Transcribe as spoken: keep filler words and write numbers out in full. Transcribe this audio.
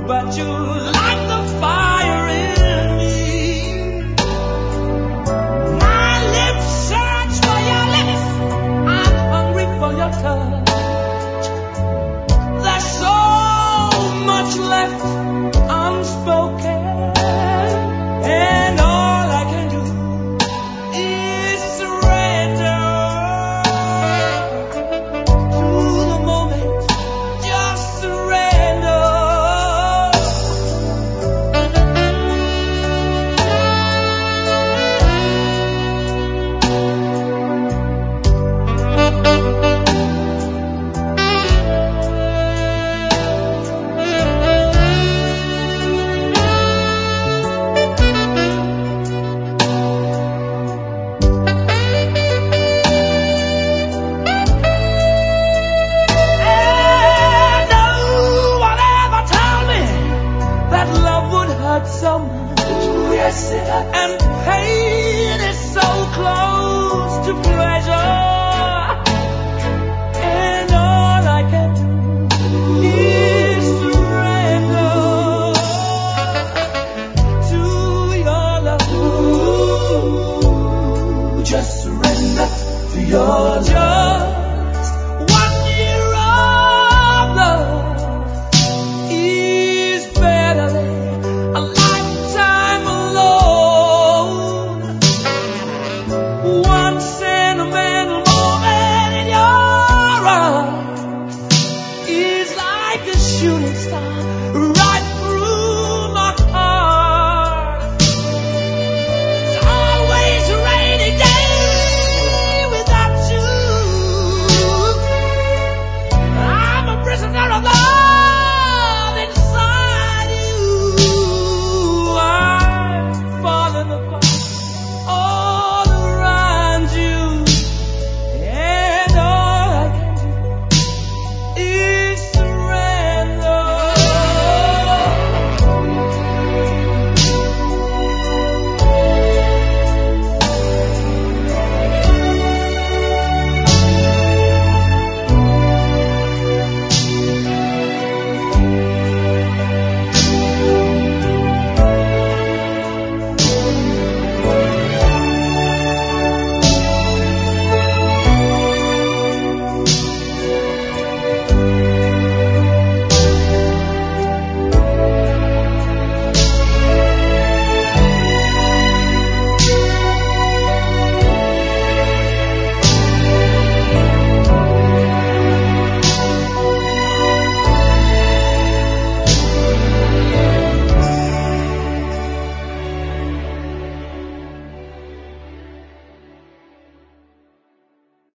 but you light the fire in me. My lips search for your lips, I'm hungry for your touch. There's so much left unspoken, and all I can do is surrender to the moment. Just surrender. And no one ever told me that love would hurt so much. Yes, it hurts. And pain is so